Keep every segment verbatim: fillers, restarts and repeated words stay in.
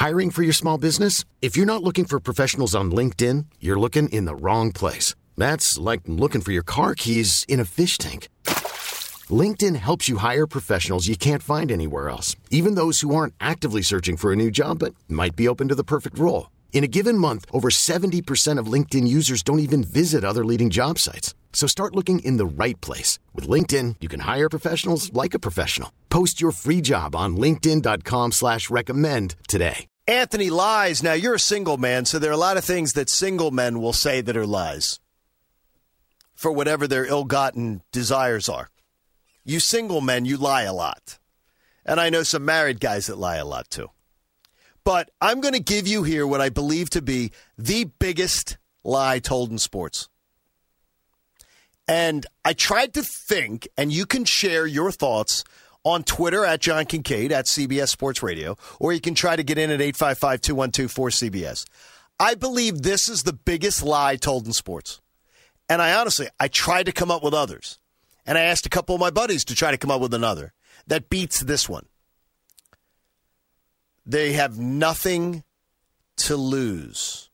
Hiring for your small business? If you're not looking for professionals on LinkedIn, you're looking in the wrong place. That's like looking for your car keys in a fish tank. LinkedIn helps you hire professionals you can't find anywhere else, even those who aren't actively searching for a new job but might be open to the perfect role. In a given month, over seventy percent of LinkedIn users don't even visit other leading job sites. So start looking in the right place. With LinkedIn, you can hire professionals like a professional. Post your free job on linkedin.com slash recommend today. Anthony lies. Now, you're a single man, so there are a lot of things that single men will say that are lies for whatever their ill-gotten desires are. You single men, you lie a lot. And I know some married guys that lie a lot, too. But I'm going to give you here what I believe to be the biggest lie told in sports. And I tried to think, and you can share your thoughts on Twitter at John Kincaid, at C B S Sports Radio, or you can try to get in at eight five five, two one two, four C B S. I believe this is the biggest lie told in sports. And I honestly, I tried to come up with others. And I asked a couple of my buddies to try to come up with another that beats this one. They have nothing to lose.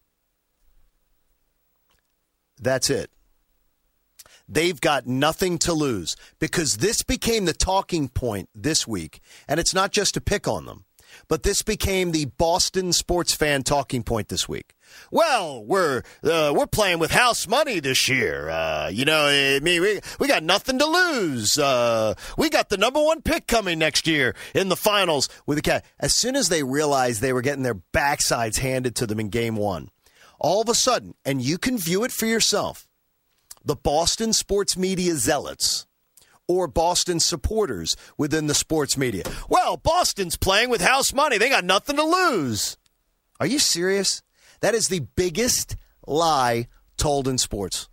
That's it. They've got nothing to lose because this became the talking point this week. And it's not just to pick on them, but this became the Boston sports fan talking point this week. Well, we're uh, we're playing with house money this year. Uh, you know, I mean, we we got nothing to lose. Uh, we got the number one pick coming next year in the finals with the Cat. As soon as they realized they were getting their backsides handed to them in game one, all of a sudden, and you can view it for yourself, the Boston sports media zealots or Boston supporters within the sports media. Well, Boston's playing with house money. They got nothing to lose. Are you serious? That is the biggest lie told in sports.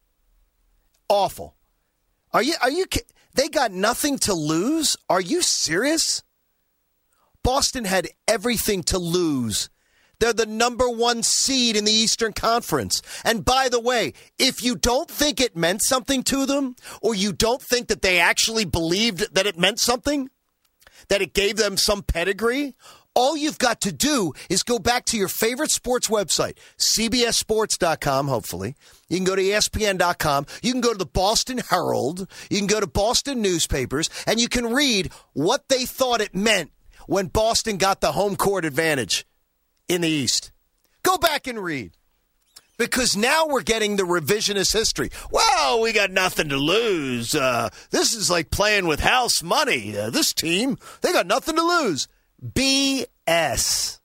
Awful. Are you, are you, they got nothing to lose? Are you serious? Boston had everything to lose. They're the number one seed in the Eastern Conference. And by the way, if you don't think it meant something to them, or you don't think that they actually believed that it meant something, that it gave them some pedigree, all you've got to do is go back to your favorite sports website, C B S sports dot com, hopefully. You can go to E S P N dot com. You can go to the Boston Herald. You can go to Boston newspapers, and you can read what they thought it meant when Boston got the home court advantage in the East. Go back and read. Because now we're getting the revisionist history. Well, we got nothing to lose. Uh, this is like playing with house money. Uh, this team, they got nothing to lose. B S.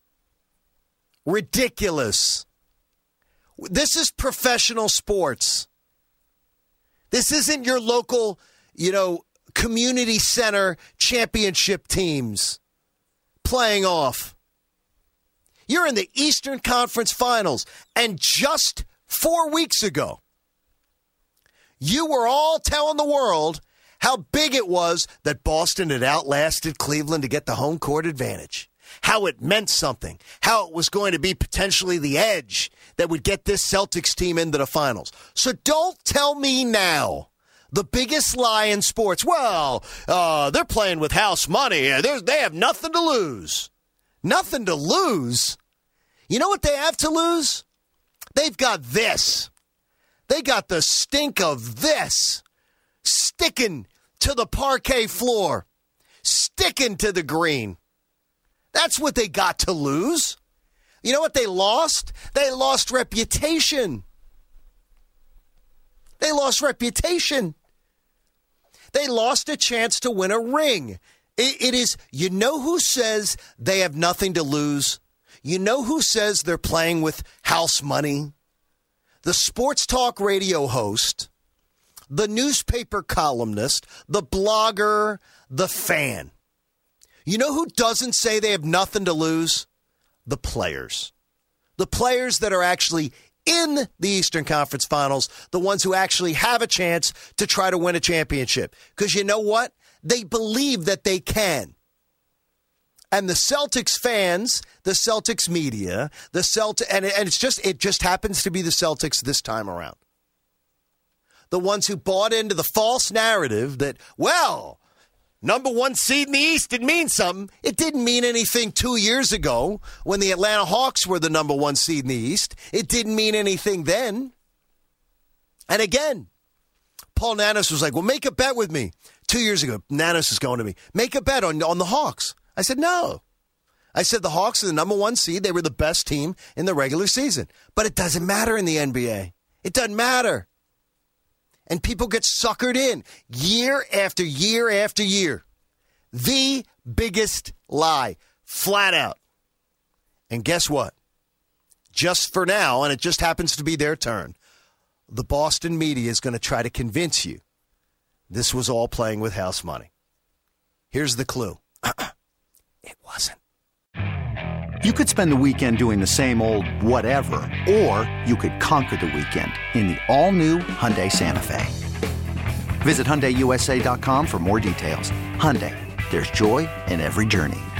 Ridiculous. This is professional sports. This isn't your local, you know, community center championship teams playing off. You're in the Eastern Conference Finals, and just four weeks ago, you were all telling the world how big it was that Boston had outlasted Cleveland to get the home court advantage, how it meant something, how it was going to be potentially the edge that would get this Celtics team into the finals. So don't tell me now, the biggest lie in sports, well, uh, they're playing with house money. They're, they have nothing to lose. Nothing to lose? You know what they have to lose? They've got this. They got the stink of this sticking to the parquet floor, sticking to the green. That's what they got to lose. You know what they lost? They lost reputation. They lost reputation. They lost a chance to win a ring. It, it is, you know who says they have nothing to lose? You know who says they're playing with house money? The sports talk radio host, the newspaper columnist, the blogger, the fan. You know who doesn't say they have nothing to lose? The players. The players that are actually in the Eastern Conference Finals, the ones who actually have a chance to try to win a championship. Because you know what? They believe that they can. And the Celtics fans, the Celtics media, the Celt and, and it's just it just happens to be the Celtics this time around. The ones who bought into the false narrative that, well, Number one seed in the East, it means something. It didn't mean anything two years ago when the Atlanta Hawks were the number one seed in the East. It didn't mean anything then. And again, Paul Nanas was like, well, make a bet with me. Two years ago, Nanas is going to me, make a bet on, on the Hawks. I said, no. I said the Hawks are the number one seed. They were the best team in the regular season. But it doesn't matter in the N B A. It doesn't matter. And people get suckered in year after year after year. The biggest lie, flat out. And guess what? Just for now, and it just happens to be their turn, the Boston media is going to try to convince you this was all playing with house money. Here's the clue. It wasn't. You could spend the weekend doing the same old whatever, or you could conquer the weekend in the all-new Hyundai Santa Fe. Visit Hyundai U S A dot com for more details. Hyundai, there's joy in every journey.